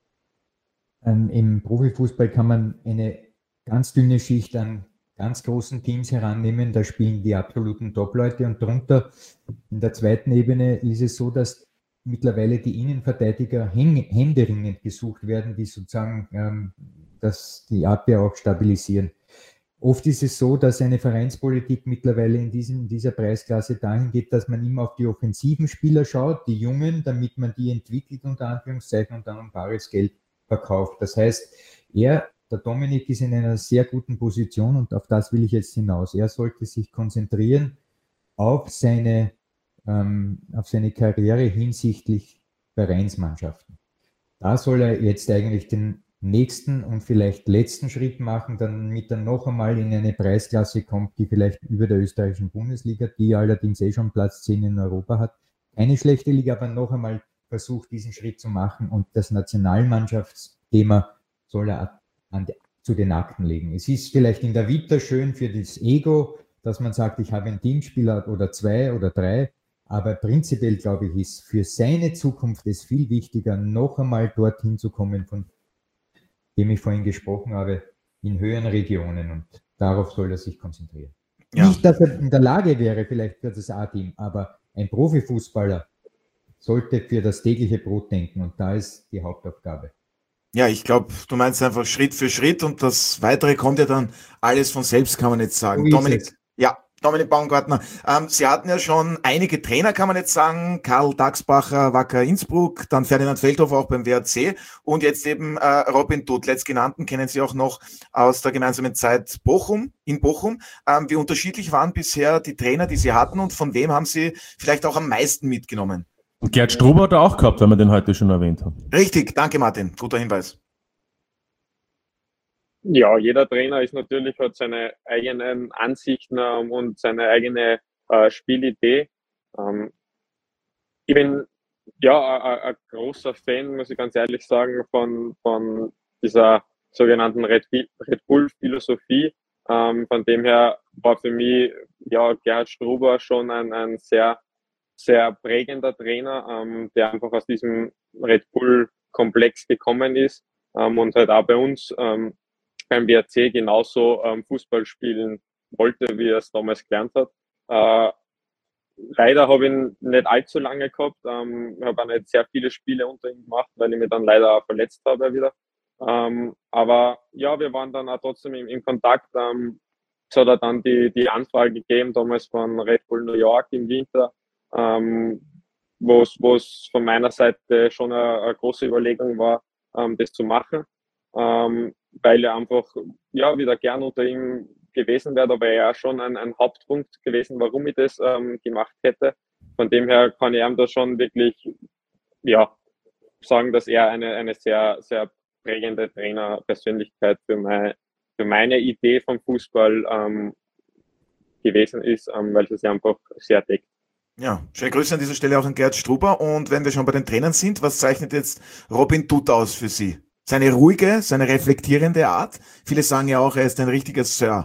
ähm, im Profifußball kann man eine ganz dünne Schicht an ganz großen Teams herannehmen. Da spielen die absoluten Top-Leute und drunter in der zweiten Ebene ist es so, dass mittlerweile die Innenverteidiger händeringend gesucht werden, die sozusagen ähm, dass die Abwehr auch stabilisieren. Oft ist es so, dass eine Vereinspolitik mittlerweile in, diesem, in dieser Preisklasse dahin geht, dass man immer auf die offensiven Spieler schaut, die Jungen, damit man die entwickelt, unter Anführungszeichen, und dann um bares Geld verkauft. Das heißt, er, der Dominik, ist in einer sehr guten Position und auf das will ich jetzt hinaus. Er sollte sich konzentrieren auf seine, ähm, auf seine Karriere hinsichtlich Vereinsmannschaften. Da soll er jetzt eigentlich den nächsten und vielleicht letzten Schritt machen, damit er noch einmal in eine Preisklasse kommt, die vielleicht über der österreichischen Bundesliga, die allerdings eh schon Platz zehn in Europa hat. Keine schlechte Liga, aber noch einmal versucht, diesen Schritt zu machen und das Nationalmannschaftsthema soll er an die, zu den Akten legen. Es ist vielleicht in der Vita schön für das Ego, dass man sagt, ich habe einen Teamspieler oder zwei oder drei, aber prinzipiell, glaube ich, ist für seine Zukunft es viel wichtiger, noch einmal dorthin zu kommen, von dem ich vorhin gesprochen habe, in höheren Regionen, und darauf soll er sich konzentrieren. Ja. Nicht, dass er in der Lage wäre, vielleicht für das A-Team, aber ein Profifußballer sollte für das tägliche Brot denken und da ist die Hauptaufgabe. Ja, ich glaube, du meinst einfach Schritt für Schritt und das Weitere kommt ja dann alles von selbst, kann man jetzt sagen. So Dominik, ja, Dominik Baumgartner, ähm, Sie hatten ja schon einige Trainer, kann man jetzt sagen, Karl Dagsbacher, Wacker Innsbruck, dann Ferdinand Feldhofer auch beim W R C und jetzt eben äh, Robin Dutt, letztgenannten kennen Sie auch noch aus der gemeinsamen Zeit Bochum, in Bochum. Ähm, wie unterschiedlich waren bisher die Trainer, die Sie hatten und von wem haben Sie vielleicht auch am meisten mitgenommen? Und Gerd Struber hat er auch gehabt, wenn wir den heute schon erwähnt haben. Richtig, danke Martin, guter Hinweis. Ja, jeder Trainer ist natürlich, hat seine eigenen Ansichten ähm, und seine eigene äh, Spielidee. Ähm, ich bin ja ein großer Fan, muss ich ganz ehrlich sagen, von, von dieser sogenannten Red, Red Bull-Philosophie. Ähm, von dem her war für mich ja Gerhard Struber schon ein, ein sehr, sehr prägender Trainer, ähm, der einfach aus diesem Red Bull-Komplex gekommen ist ähm, und halt auch bei uns ähm, beim W R C genauso ähm, Fußball spielen wollte, wie er es damals gelernt hat. Äh, leider habe ich ihn nicht allzu lange gehabt. Ähm, ich habe auch nicht sehr viele Spiele unter ihm gemacht, weil ich mich dann leider auch verletzt habe wieder. Ähm, aber ja, wir waren dann auch trotzdem im, im Kontakt. Ähm, es hat er dann die, die Anfrage gegeben, damals von Red Bull New York im Winter, ähm, wo es von meiner Seite schon eine, eine große Überlegung war, ähm, das zu machen. Ähm, weil er einfach, ja, wieder gern unter ihm gewesen wäre, aber er schon ein, ein Hauptpunkt gewesen, warum ich das ähm, gemacht hätte. Von dem her kann ich ihm da schon wirklich, ja, sagen, dass er eine, eine sehr, sehr prägende Trainerpersönlichkeit für meine, für meine Idee vom Fußball ähm, gewesen ist, ähm, weil es sich einfach sehr deckt. Ja, schöne Grüße an dieser Stelle auch an Gerd Struber. Und wenn wir schon bei den Trainern sind, was zeichnet jetzt Robin Dutt aus für Sie? Seine ruhige, seine reflektierende Art. Viele sagen ja auch, er ist ein richtiger Sir.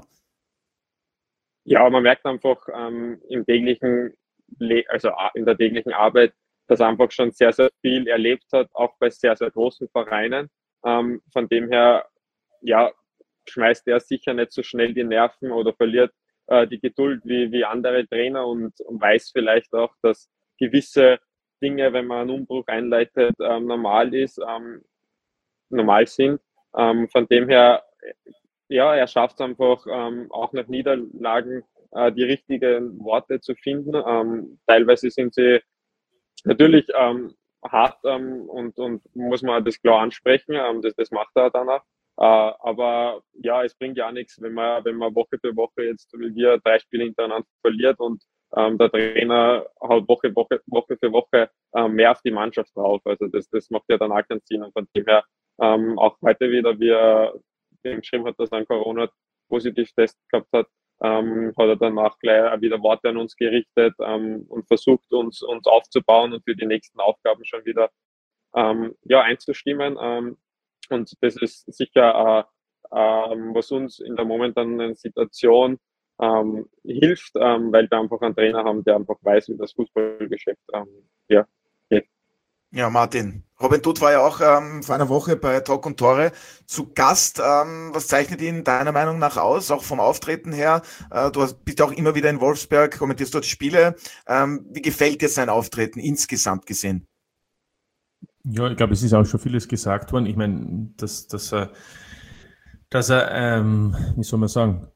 Ja, man merkt einfach ähm, im täglichen, Le also in der täglichen Arbeit, dass er einfach schon sehr, sehr viel erlebt hat, auch bei sehr, sehr großen Vereinen. Ähm, von dem her, ja, schmeißt er sicher nicht so schnell die Nerven oder verliert äh, die Geduld wie, wie andere Trainer und, und weiß vielleicht auch, dass gewisse Dinge, wenn man einen Umbruch einleitet, ähm, normal ist. Ähm, normal sind. Ähm, von dem her, ja, er schafft es einfach, ähm, auch nach Niederlagen äh, die richtigen Worte zu finden. Ähm, teilweise sind sie natürlich ähm, hart ähm, und, und muss man das klar ansprechen. Ähm, das, das macht er dann auch. Äh, aber ja, es bringt ja auch nichts, wenn man, wenn man Woche für Woche jetzt, wie wir, drei Spiele hintereinander verliert und ähm, der Trainer haut Woche, Woche, Woche für Woche ähm, mehr auf die Mannschaft drauf. Also das, das macht ja dann auch keinen Sinn. Und von dem her, Ähm, auch heute wieder, wie er geschrieben hat, dass er einen Corona-Positiv-Test gehabt hat, ähm, hat er danach gleich wieder Worte an uns gerichtet ähm, und versucht, uns, uns aufzubauen und für die nächsten Aufgaben schon wieder ähm, ja, einzustimmen. Ähm, und das ist sicher ähm, was uns in der momentanen Situation ähm, hilft, ähm, weil wir einfach einen Trainer haben, der einfach weiß, wie das Fußballgeschäft ähm, ja, geht. Ja, Martin. Robin Tutt war ja auch ähm, vor einer Woche bei Talk und Tore zu Gast. Ähm, was zeichnet ihn deiner Meinung nach aus, auch vom Auftreten her? Äh, du hast, bist auch immer wieder in Wolfsberg, kommentierst dort Spiele. Ähm, wie gefällt dir sein Auftreten insgesamt gesehen? Ja, ich glaube, es ist auch schon vieles gesagt worden. Ich meine, dass, dass er, dass er ähm, wie soll man sagen,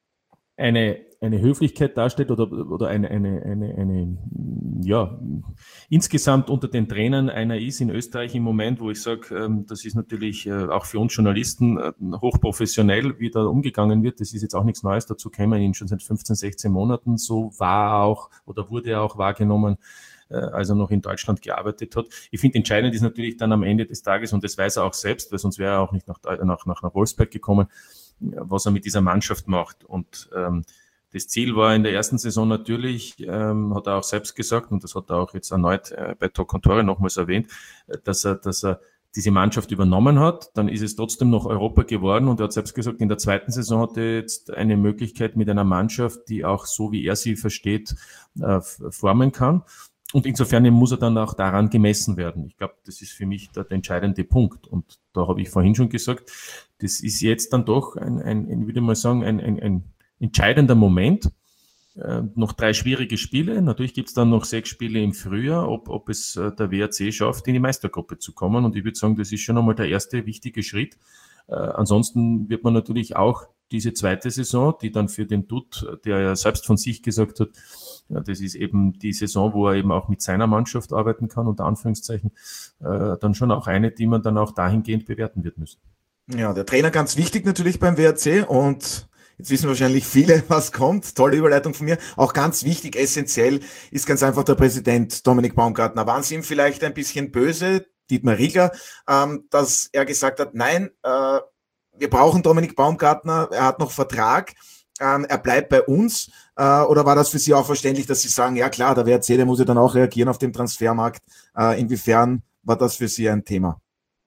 eine, eine Höflichkeit darstellt oder, oder eine, eine, eine, eine, ja, insgesamt unter den Trainern einer ist in Österreich im Moment, wo ich sage, ähm, das ist natürlich äh, auch für uns Journalisten äh, hochprofessionell, wie da umgegangen wird. Das ist jetzt auch nichts Neues. Dazu kennen wir ihn schon seit fünfzehn, sechzehn Monaten. So war auch oder wurde er auch wahrgenommen, äh, als er noch in Deutschland gearbeitet hat. Ich finde, entscheidend ist natürlich dann am Ende des Tages, und das weiß er auch selbst, weil sonst wäre er auch nicht nach, nach, nach, nach Wolfsberg gekommen, was er mit dieser Mannschaft macht. Und ähm, das Ziel war in der ersten Saison natürlich, ähm, hat er auch selbst gesagt, und das hat er auch jetzt erneut äh, bei Talk und Tore nochmals erwähnt, dass er, dass er diese Mannschaft übernommen hat. Dann ist es trotzdem noch Europa geworden, und er hat selbst gesagt, in der zweiten Saison hat er jetzt eine Möglichkeit mit einer Mannschaft, die auch so, wie er sie versteht, äh, formen kann. Und insofern muss er dann auch daran gemessen werden. Ich glaube, das ist für mich der, der entscheidende Punkt. Und da habe ich vorhin schon gesagt, das ist jetzt dann doch ein, ein, ein würde ich mal sagen, ein, ein, ein entscheidender Moment. Äh, noch drei schwierige Spiele. Natürlich gibt es dann noch sechs Spiele im Frühjahr, ob, ob es äh, der W R C schafft, in die Meistergruppe zu kommen. Und ich würde sagen, das ist schon einmal der erste wichtige Schritt. Äh, ansonsten wird man natürlich auch diese zweite Saison, die dann für den Tutt, der ja selbst von sich gesagt hat, ja, das ist eben die Saison, wo er eben auch mit seiner Mannschaft arbeiten kann, unter Anführungszeichen, äh, dann schon auch eine, die man dann auch dahingehend bewerten wird müssen. Ja, der Trainer ganz wichtig natürlich beim W R C, und jetzt wissen wahrscheinlich viele, was kommt. Tolle Überleitung von mir. Auch ganz wichtig, essentiell ist ganz einfach der Präsident Dominik Baumgartner. Waren Sie ihm vielleicht ein bisschen böse, Dietmar Riegler, ähm, dass er gesagt hat, nein, äh, wir brauchen Dominik Baumgartner, er hat noch Vertrag, ähm, er bleibt bei uns, äh, oder war das für Sie auch verständlich, dass Sie sagen, ja klar, der W R C, der muss ja dann auch reagieren auf dem Transfermarkt. Äh, inwiefern war das für Sie ein Thema?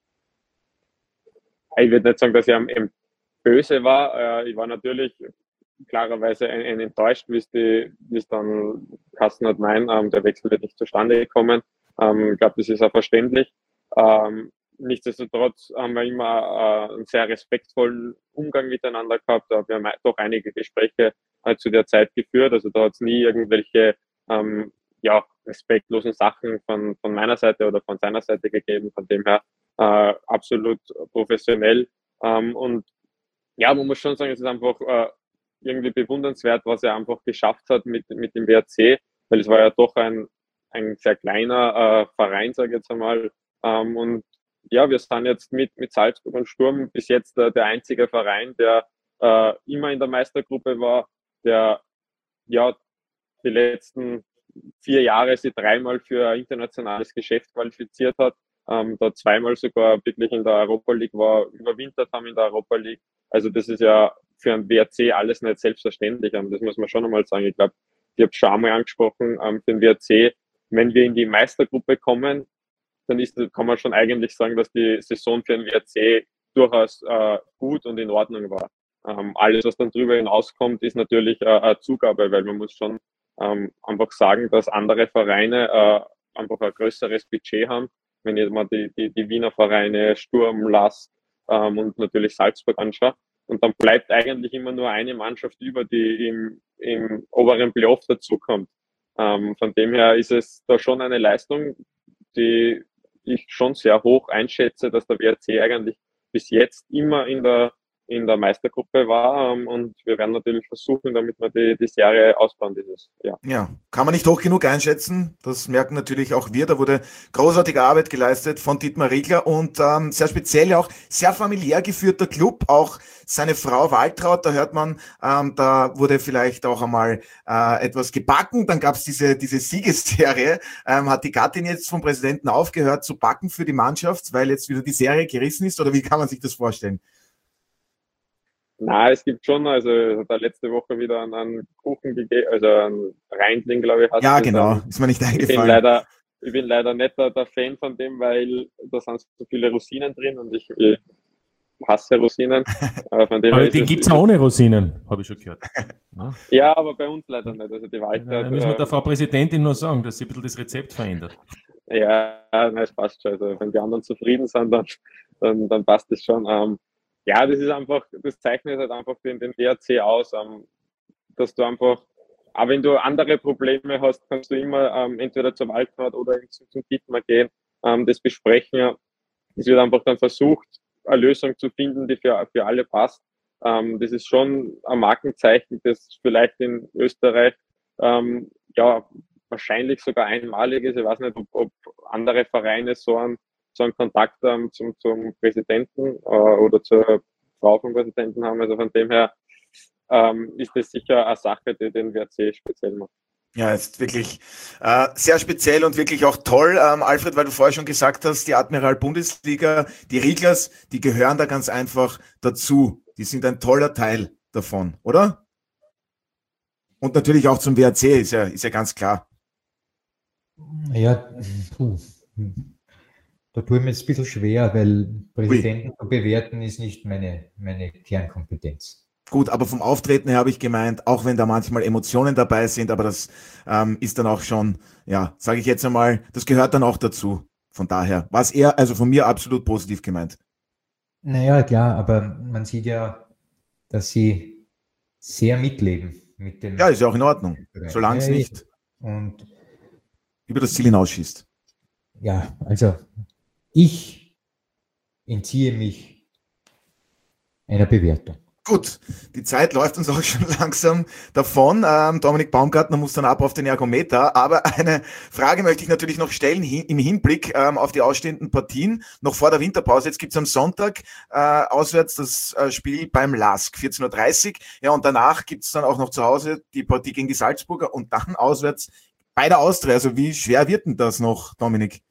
Ich würde nicht sagen, dass er eben böse war. Äh, ich war natürlich klarerweise ein, ein enttäuscht, wie es, die, wie es dann Kasten hat, nein, ähm, der Wechsel wird nicht zustande gekommen. Ähm, ich glaube, das ist auch verständlich. Ähm, Nichtsdestotrotz haben wir immer äh, einen sehr respektvollen Umgang miteinander gehabt. Wir haben doch einige Gespräche äh, zu der Zeit geführt. Also da hat es nie irgendwelche ähm, ja, respektlosen Sachen von, von meiner Seite oder von seiner Seite gegeben. Von dem her äh, absolut professionell. Ähm, und ja, man muss schon sagen, es ist einfach äh, irgendwie bewundernswert, was er einfach geschafft hat mit, mit dem W R C, weil es war ja doch ein, ein sehr kleiner äh, Verein, sage ich jetzt einmal. Ähm, und ja, wir sind jetzt mit, mit Salzburg und Sturm bis jetzt äh, der einzige Verein, der äh, immer in der Meistergruppe war, der ja die letzten vier Jahre sich dreimal für ein internationales Geschäft qualifiziert hat, ähm, da zweimal sogar wirklich in der Europa League war, überwintert haben in der Europa League. Also das ist ja für einen W R C alles nicht selbstverständlich. Ähm, das muss man schon einmal sagen. Ich glaube, ich habe es schon einmal angesprochen, ähm, für den W R C, wenn wir in die Meistergruppe kommen, dann ist, kann man schon eigentlich sagen, dass die Saison für den W R C durchaus äh, gut und in Ordnung war. Ähm, alles, was dann drüber hinauskommt, ist natürlich äh, eine Zugabe, weil man muss schon ähm, einfach sagen, dass andere Vereine äh, einfach ein größeres Budget haben. Wenn ich mal die, die, die Wiener Vereine, Sturm, Lask ähm, und natürlich Salzburg anschaue. Und dann bleibt eigentlich immer nur eine Mannschaft über, die im, im oberen Playoff dazukommt. Ähm, von dem her ist es da schon eine Leistung, die ich schon sehr hoch einschätze, dass der W R C eigentlich bis jetzt immer in der in der Meistergruppe war, ähm, und wir werden natürlich versuchen, damit wir die, die Serie ausbauen dieses Jahr. Ja, kann man nicht hoch genug einschätzen, das merken natürlich auch wir, da wurde großartige Arbeit geleistet von Dietmar Riegler und ähm, sehr speziell auch sehr familiär geführter Club, auch seine Frau Waltraud, da hört man, ähm, da wurde vielleicht auch einmal äh, etwas gebacken, dann gab es diese, diese Siegesserie, ähm, hat die Gattin jetzt vom Präsidenten aufgehört zu backen für die Mannschaft, weil jetzt wieder die Serie gerissen ist, oder wie kann man sich das vorstellen? Na, es gibt schon, also es hat da letzte Woche wieder einen, einen Kuchen gegeben, also einen Reindling, glaube ich. Hat ja, das, genau, ähm, ist mir nicht eingefallen. Ich bin leider, ich bin leider nicht der, der Fan von dem, weil da sind so viele Rosinen drin und ich, ich hasse Rosinen. Äh, von dem aber her den ist gibt es auch ohne Rosinen, habe ich schon gehört. Ja. Ja, aber bei uns leider nicht. Also die Walter, Da müssen wir der Frau Präsidentin nur sagen, dass sie ein bisschen das Rezept verändert. Ja, nein, es passt schon. Also wenn die anderen zufrieden sind, dann, dann, dann passt es schon. Ähm, ja, das ist einfach, das zeichnet halt einfach den, den W R C aus, ähm, dass du einfach, auch wenn du andere Probleme hast, kannst du immer ähm, entweder zum Waldrat oder zum, zum Dietmar gehen, ähm, das besprechen. Es wird einfach dann versucht, eine Lösung zu finden, die für, für alle passt. Ähm, das ist schon ein Markenzeichen, das vielleicht in Österreich ähm, ja wahrscheinlich sogar einmalig ist. Ich weiß nicht, ob, ob andere Vereine so einen, so einen Kontakt ähm, zum, zum Präsidenten äh, oder zur Frau vom Präsidenten haben. Also von dem her ähm, ist das sicher eine Sache, die den W R C speziell macht. Ja, ist wirklich äh, sehr speziell und wirklich auch toll, ähm, Alfred, weil du vorher schon gesagt hast, die Admiral Bundesliga, die Rieglers, die gehören da ganz einfach dazu. Die sind ein toller Teil davon, oder? Und natürlich auch zum W R C, ist ja, ist ja ganz klar. Ja, puh. Da tue ich mir jetzt ein bisschen schwer, weil Präsidenten Ui. zu bewerten ist nicht meine, meine Kernkompetenz. Gut, aber vom Auftreten her habe ich gemeint, auch wenn da manchmal Emotionen dabei sind, aber das ähm, ist dann auch schon, ja, sage ich jetzt einmal, das gehört dann auch dazu. Von daher war es eher, also von mir absolut positiv gemeint. Naja, klar, aber man sieht ja, dass sie sehr mitleben mit dem. Ja, ist ja auch in Ordnung, solange es nicht und über das Ziel hinausschießt. Ja, also ich entziehe mich einer Bewertung. Gut, die Zeit läuft uns auch schon langsam davon. Ähm, Dominik Baumgartner muss dann ab auf den Ergometer. Aber eine Frage möchte ich natürlich noch stellen hin, im Hinblick ähm, auf die ausstehenden Partien. Noch vor der Winterpause. Jetzt gibt's am Sonntag äh, auswärts das äh, Spiel beim L A S K, vierzehn Uhr dreißig. Ja, und danach gibt's dann auch noch zu Hause die Partie gegen die Salzburger und dann auswärts bei der Austria. Also wie schwer wird denn das noch, Dominik?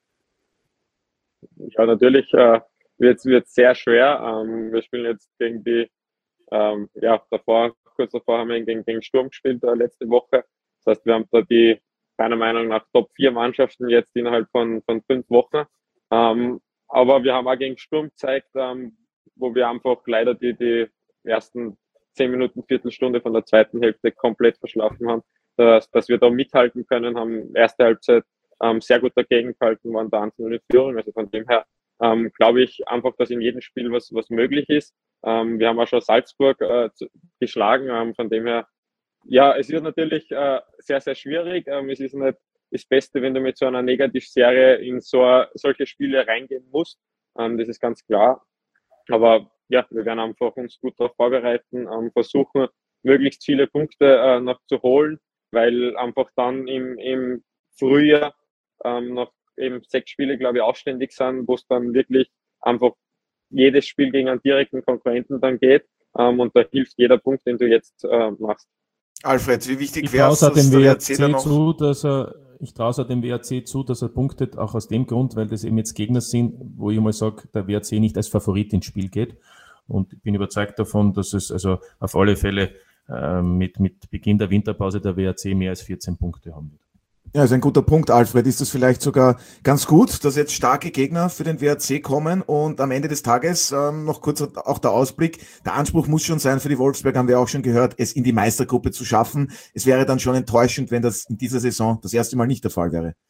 Ja, natürlich äh, wird es sehr schwer. Ähm, wir spielen jetzt gegen die Ähm, ja, davor, kurz davor haben wir gegen, gegen Sturm gespielt, äh, letzte Woche. Das heißt, wir haben da die, meiner Meinung nach, Top vier Mannschaften jetzt innerhalb von, von fünf Wochen. Ähm, aber wir haben auch gegen Sturm gezeigt, ähm, wo wir einfach leider die, die ersten zehn Minuten, Viertelstunde von der zweiten Hälfte komplett verschlafen haben, dass, dass wir da mithalten können, haben erste Halbzeit ähm, sehr gut dagegen gehalten, waren da eins null in Führung. Also von dem her ähm, glaube ich einfach, dass in jedem Spiel was, was möglich ist. Ähm, wir haben auch schon Salzburg äh, zu, geschlagen, ähm, von dem her, ja, es wird natürlich äh, sehr, sehr schwierig. Ähm, es ist nicht das Beste, wenn du mit so einer Negativserie in so solche Spiele reingehen musst. Ähm, das ist ganz klar. Aber ja, wir werden einfach uns gut darauf vorbereiten, ähm, versuchen, möglichst viele Punkte äh, noch zu holen, weil einfach dann im, im Frühjahr ähm, noch eben sechs Spiele, glaube ich, ausständig sind, wo es dann wirklich einfach jedes Spiel gegen einen direkten Konkurrenten dann geht. Ähm, und da hilft jeder Punkt, den du jetzt äh, machst. Alfred, wie wichtig wäre es, dass der W R C noch... zu, dass er, ich traue es dem W R C zu, dass er punktet, auch aus dem Grund, weil das eben jetzt Gegner sind, wo ich mal sage, der W R C nicht als Favorit ins Spiel geht. Und ich bin überzeugt davon, dass es also auf alle Fälle äh, mit, mit Beginn der Winterpause der W R C mehr als vierzehn Punkte haben wird. Ja, ist ein guter Punkt, Alfred. Ist das vielleicht sogar ganz gut, dass jetzt starke Gegner für den W R C kommen und am Ende des Tages ähm, noch kurz auch der Ausblick. Der Anspruch muss schon sein für die Wolfsberg, haben wir auch schon gehört, es in die Meistergruppe zu schaffen. Es wäre dann schon enttäuschend, wenn das in dieser Saison das erste Mal nicht der Fall wäre.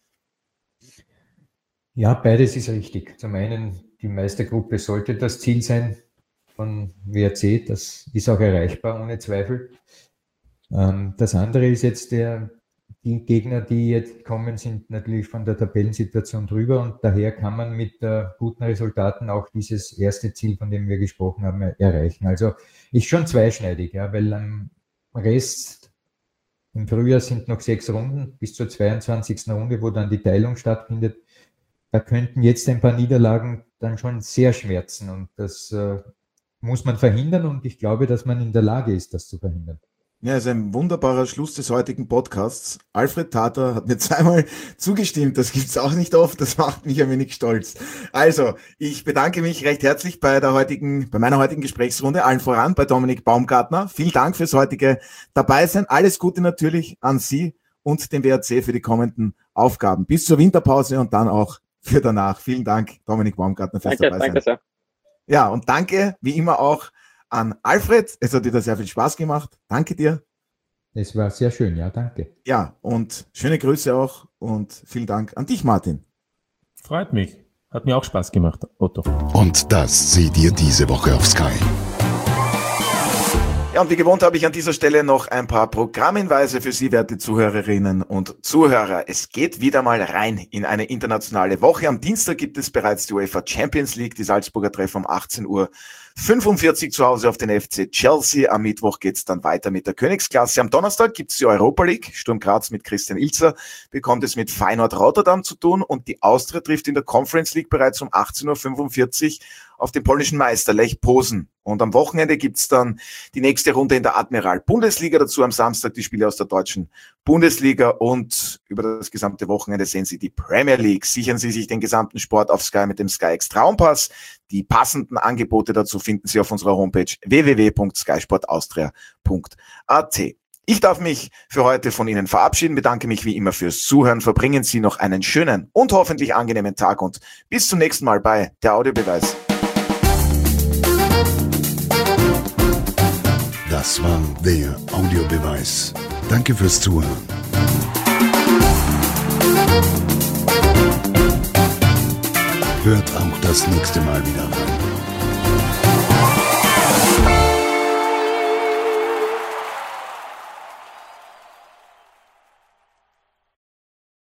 Ja, beides ist richtig. Zum einen, die Meistergruppe sollte das Ziel sein von W R C. Das ist auch erreichbar, ohne Zweifel. Ähm, das andere ist jetzt der Die Gegner, die jetzt kommen, sind natürlich von der Tabellensituation drüber und daher kann man mit äh, guten Resultaten auch dieses erste Ziel, von dem wir gesprochen haben, erreichen. Also ist schon zweischneidig, ja, weil am Rest im Frühjahr sind noch sechs Runden bis zur zweiundzwanzigsten Runde, wo dann die Teilung stattfindet. Da könnten jetzt ein paar Niederlagen dann schon sehr schmerzen und das äh, muss man verhindern und ich glaube, dass man in der Lage ist, das zu verhindern. Ja, ist ein wunderbarer Schluss des heutigen Podcasts. Alfred Tater hat mir zweimal zugestimmt. Das gibt's auch nicht oft. Das macht mich ein wenig stolz. Also, ich bedanke mich recht herzlich bei der heutigen, bei meiner heutigen Gesprächsrunde. Allen voran bei Dominik Baumgartner. Vielen Dank fürs heutige Dabeisein. Alles Gute natürlich an Sie und den W R C für die kommenden Aufgaben. Bis zur Winterpause und dann auch für danach. Vielen Dank, Dominik Baumgartner, fürs Danke, Dabeisein. Danke sehr. Ja, und danke wie immer auch an Alfred. Es hat dir sehr viel Spaß gemacht. Danke dir. Es war sehr schön, ja, danke. Ja, und schöne Grüße auch und vielen Dank an dich, Martin. Freut mich. Hat mir auch Spaß gemacht, Otto. Und das seht ihr diese Woche auf Sky. Ja, und wie gewohnt habe ich an dieser Stelle noch ein paar Programmhinweise für Sie, werte Zuhörerinnen und Zuhörer. Es geht wieder mal rein in eine internationale Woche. Am Dienstag gibt es bereits die UEFA Champions League, die Salzburger Treffen um achtzehn Uhr fünfundvierzig zu Hause auf den F C Chelsea. Am Mittwoch geht es dann weiter mit der Königsklasse. Am Donnerstag gibt es die Europa League. Sturm Graz mit Christian Ilzer bekommt es mit Feyenoord Rotterdam zu tun und die Austria trifft in der Conference League bereits um achtzehn Uhr fünfundvierzig auf den polnischen Meister Lech Posen. Und am Wochenende gibt's dann die nächste Runde in der Admiral Bundesliga. Dazu am Samstag die Spiele aus der deutschen Bundesliga und über das gesamte Wochenende sehen Sie die Premier League. Sichern Sie sich den gesamten Sport auf Sky mit dem Sky X Traumpass. Die passenden Angebote dazu finden Sie auf unserer Homepage w w w punkt sky sport austria punkt a t. Ich darf mich für heute von Ihnen verabschieden, bedanke mich wie immer fürs Zuhören. Verbringen Sie noch einen schönen und hoffentlich angenehmen Tag und bis zum nächsten Mal bei der Audiobeweis. Das war der Audiobeweis. Danke fürs Zuhören. Hört auch das nächste Mal wieder rein.